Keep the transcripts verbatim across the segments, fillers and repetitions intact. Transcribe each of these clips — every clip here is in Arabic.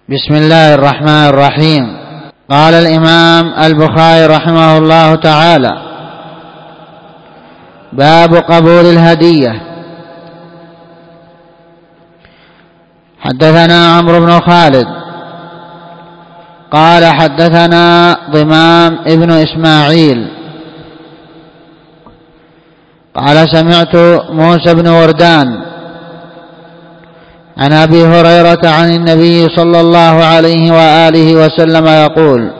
بسم الله الرحمن الرحيم. قال الإمام البخاري رحمه الله تعالى: باب قبول الهدية. حدثنا عمرو بن خالد قال حدثنا ضمام ابن إسماعيل قال سمعت موسى بن وردان عن أبي هريرة عن النبي صلى الله عليه وآله وسلم يقول: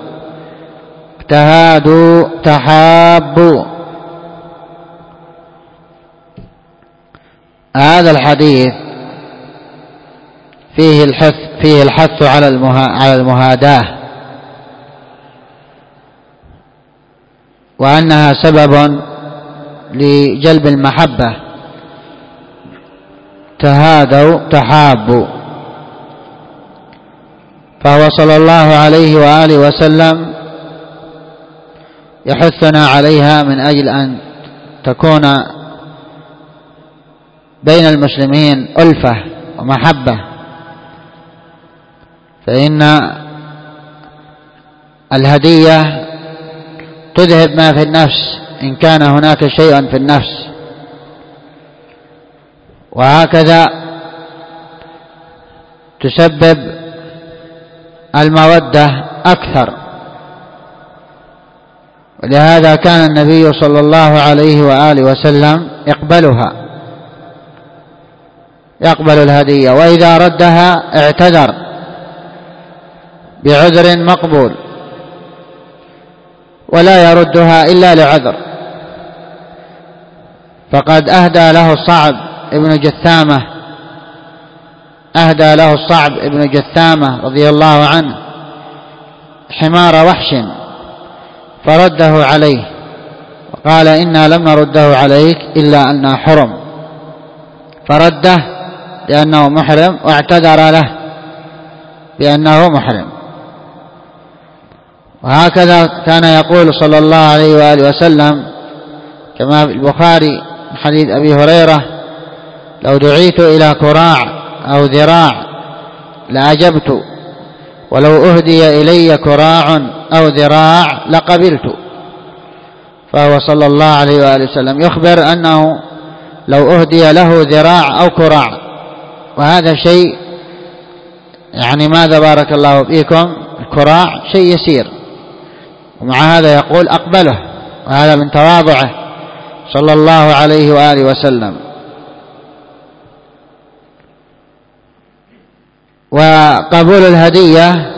تهادوا تحابوا. هذا الحديث فيه الحث فيه الحث على على المهاداة، وأنها سبب لجلب المحبة. تهادوا تحابوا، فهو صلى الله عليه وآله وسلم يحثنا عليها من أجل أن تكون بين المسلمين ألفة ومحبة، فإن الهدية تذهب ما في النفس إن كان هناك شيء في النفس، وهكذا تسبب المودة أكثر. ولهذا كان النبي صلى الله عليه وآله وسلم يقبلها، يقبل الهدية، وإذا ردها اعتذر بعذر مقبول، ولا يردها إلا لعذر. فقد أهدى له الصعب ابن جثامة أهدى له الصعب ابن جثامة رضي الله عنه حمار وحش فرده عليه، وقال: إنا لم نرده عليك إلا أننا حرم، فرده لأنه محرم، واعتذر له بأنه محرم. وهكذا كان يقول صلى الله عليه وآله وسلم كما في البخاري من حديث أبي هريرة: لو دعيت إلى كراع أو ذراع لأجبت، ولو أهدي إلي كراع أو ذراع لقبلت. فهو صلى الله عليه وآله وسلم يخبر أنه لو أهدي له ذراع أو كراع، وهذا شيء يعني ماذا بارك الله فيكم، الكراع شيء يسير، ومع هذا يقول أقبله، وهذا من تواضعه صلى الله عليه وآله وسلم. وقبول الهدية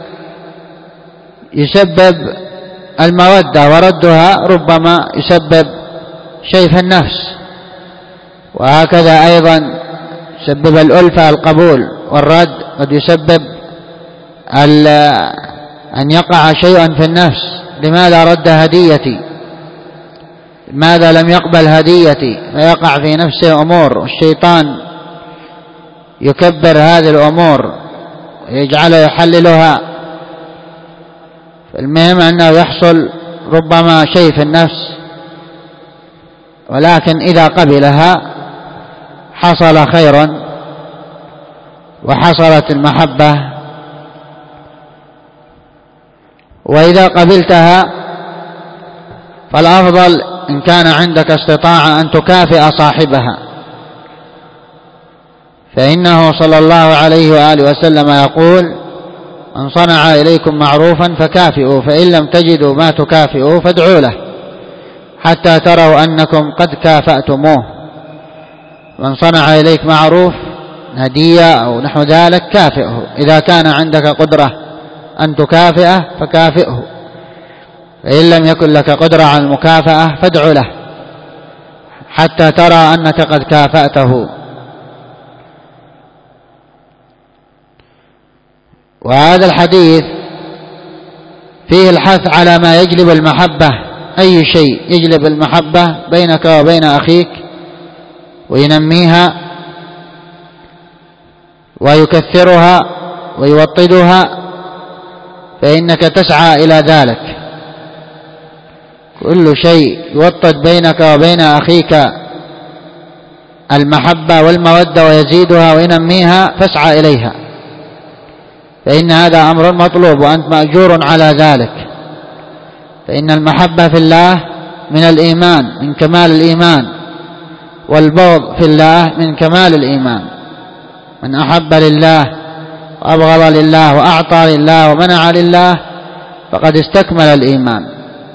يسبب المودة، وردها ربما يسبب شيء في النفس، وهكذا أيضا يسبب الألفة القبول، والرد قد يسبب أن يقع شيء في النفس: لماذا رد هديتي؟ لماذا لم يقبل هديتي؟ فيقع في نفسه أمور، والشيطان يكبر هذه الأمور ويجعله يحللها. فالمهم أنه يحصل ربما شيء في النفس، ولكن إذا قبلها حصل خير وحصلت المحبة. وإذا قبلتها فالأفضل إن كان عندك استطاعة أن تكافئ صاحبها، فإنه صلى الله عليه وآله وسلم يقول: من صنع إليكم معروفا فكافئوا، فإن لم تجدوا ما تكافئوا فادعوا له حتى تروا أنكم قد كافأتموه. من صنع إليك معروف، هدية أو نحو ذلك، كافئه. إذا كان عندك قدرة أن تكافئه فكافئه، فإن لم يكن لك قدرة على المكافأة فادعوا له حتى ترى أنك قد كافأته. وهذا الحديث فيه الحث على ما يجلب المحبة، أي شيء يجلب المحبة بينك وبين أخيك وينميها ويكثرها ويوطدها، فإنك تسعى إلى ذلك. كل شيء يوطد بينك وبين أخيك المحبة والمودة ويزيدها وينميها فاسعى إليها. فإن هذا أمر مطلوب وأنت مأجور على ذلك. فإن المحبة في الله من الإيمان، من كمال الإيمان، والبغض في الله من كمال الإيمان. من أحب لله وأبغض لله وأعطى لله ومنع لله فقد استكمل الإيمان.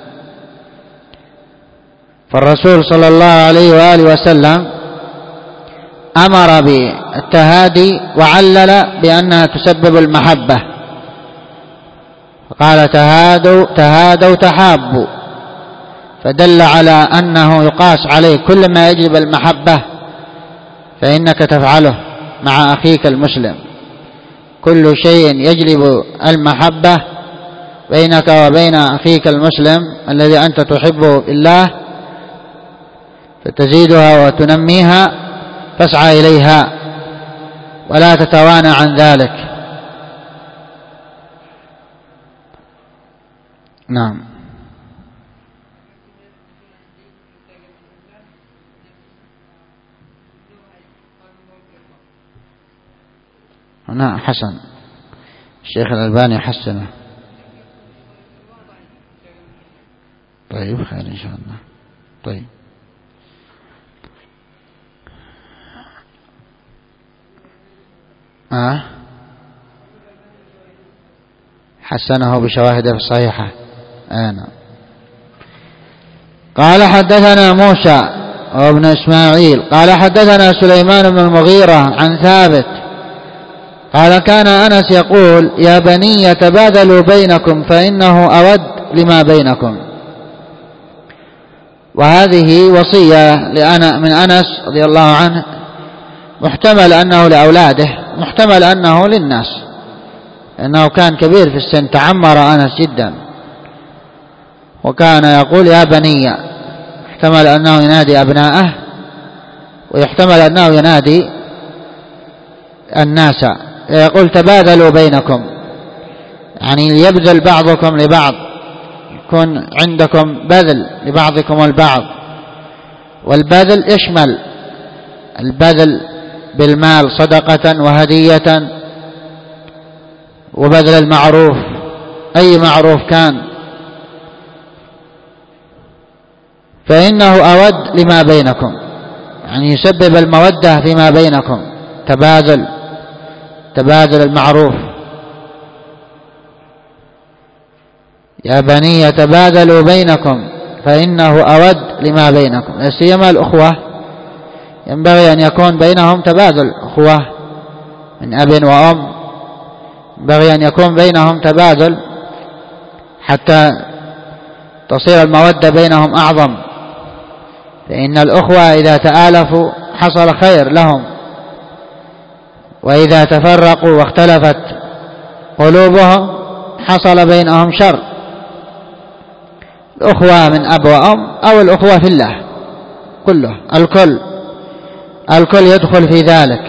فالرسول صلى الله عليه وآله وسلم أمر بالتهادي وعلل بأنها تسبب المحبة، فقال تهادوا تهادوا تحابوا، فدل على أنه يقاس عليه كل ما يجلب المحبة فإنك تفعله مع أخيك المسلم. كل شيء يجلب المحبة بينك وبين أخيك المسلم الذي أنت تحبه بالله فتزيدها وتنميها فاسعى إليها ولا تتوانى عن ذلك. نعم. هنا حسن، الشيخ الألباني حسنه. طيب خير إن شاء الله. طيب آه حسنه بشواهده الصحيحة. آه. قال حدثنا موسى وابن إسماعيل قال حدثنا سليمان بن المغيرة عن ثابت قال كان أنس يقول يا بني تبادلوا بينكم فإنه أود لما بينكم. وهذه وصية لأنا من أنس رضي الله عنه، محتمل أنه لأولاده، محتمل أنه للناس، لأنه كان كبير في السن، تعمر أنس جدا، وكان يقول يا بني، احتمل أنه ينادي أبناءه ويحتمل أنه ينادي الناس. يقول تبادلوا بينكم، يعني يبذل بعضكم لبعض، يكون عندكم بذل لبعضكم البعض. والبذل يشمل البذل بالمال صدقة وهدية، وبذل المعروف أي معروف كان، فإنه أود لما بينكم، يعني يسبب المودة فيما بينكم. تبادل تبادل المعروف. يا بني تبادلوا بينكم فإنه أود لما بينكم. لا سيما الأخوة ينبغي أن يكون بينهم تبادل، أخوة من أب وأم ينبغي أن يكون بينهم تبادل حتى تصير المودة بينهم أعظم. فإن الأخوة إذا تآلفوا حصل خير لهم، وإذا تفرقوا واختلفت قلوبهم حصل بينهم شر. الأخوة من أب وأم أو الأخوة في الله كله، الكل الكل يدخل في ذلك.